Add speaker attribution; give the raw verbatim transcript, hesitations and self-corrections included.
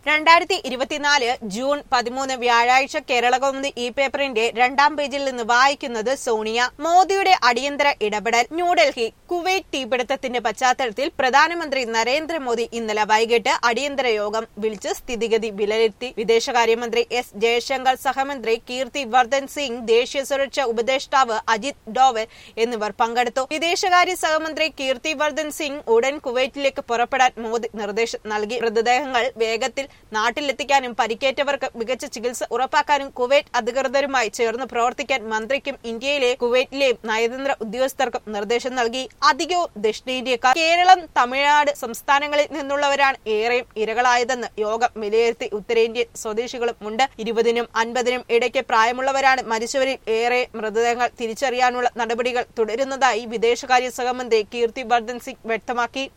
Speaker 1: രണ്ടായിരത്തി ഇരുപത്തിനാല് ജൂൺ പതിമൂന്ന് വ്യാഴാഴ്ച കേരളകൗമുദി ഈ പേപ്പറിന്റെ രണ്ടാം പേജിൽ നിന്ന് വായിക്കുന്നത് സോണിയ. മോദിയുടെ അടിയന്തര ഇടപെടൽ. ന്യൂഡൽഹി. കുവൈറ്റ് തീപിടുത്തത്തിന്റെ പശ്ചാത്തലത്തിൽ പ്രധാനമന്ത്രി നരേന്ദ്രമോദി ഇന്നലെ വൈകിട്ട് അടിയന്തര യോഗം വിളിച്ച് സ്ഥിതിഗതി വിലയിരുത്തി. വിദേശകാര്യമന്ത്രി എസ് ജയശങ്കർ, സഹമന്ത്രി കീർത്തി വർദ്ധൻ സിംഗ്, ദേശീയ സുരക്ഷാ ഉപദേഷ്ടാവ് അജിത് ഡോവൽ എന്നിവർ പങ്കെടുത്തു. വിദേശകാര്യ സഹമന്ത്രി കീർത്തി വർദ്ധൻ സിംഗ് ഉടൻ കുവൈറ്റിലേക്ക് പുറപ്പെടാൻ മോദി നിർദ്ദേശം നൽകി. മൃതദേഹങ്ങൾ വേഗത്തിൽ നാട്ടിലെത്തിക്കാനും പരിക്കേറ്റവർക്ക് മികച്ച ചികിത്സ ഉറപ്പാക്കാനും കുവൈറ്റ് അധികൃതരുമായി ചേർന്ന് പ്രവർത്തിക്കാൻ മന്ത്രിക്കും ഇന്ത്യയിലെ കുവൈറ്റിലെയും നയതന്ത്ര ഉദ്യോഗസ്ഥർക്കും നിർദ്ദേശം നൽകി. അധികവും ദക്ഷിണേന്ത്യക്കാർ, കേരളം, തമിഴ്നാട് സംസ്ഥാനങ്ങളിൽ നിന്നുള്ളവരാണ് ഏറെയും ഇരകളായതെന്ന് യോഗം വിലയിരുത്തി. ഉത്തരേന്ത്യൻ സ്വദേശികളും ഉണ്ട്. ഇരുപതിനും അൻപതിനും ഇടയ്ക്ക് പ്രായമുള്ളവരാണ് മരിച്ചവരിൽ ഏറെ. മൃതദേഹങ്ങൾ തിരിച്ചറിയാനുള്ള നടപടികൾ തുടരുന്നതായി വിദേശകാര്യ സഹമന്ത്രി കീർത്തി വർദ്ധൻ സിംഗ് വ്യക്തമാക്കി.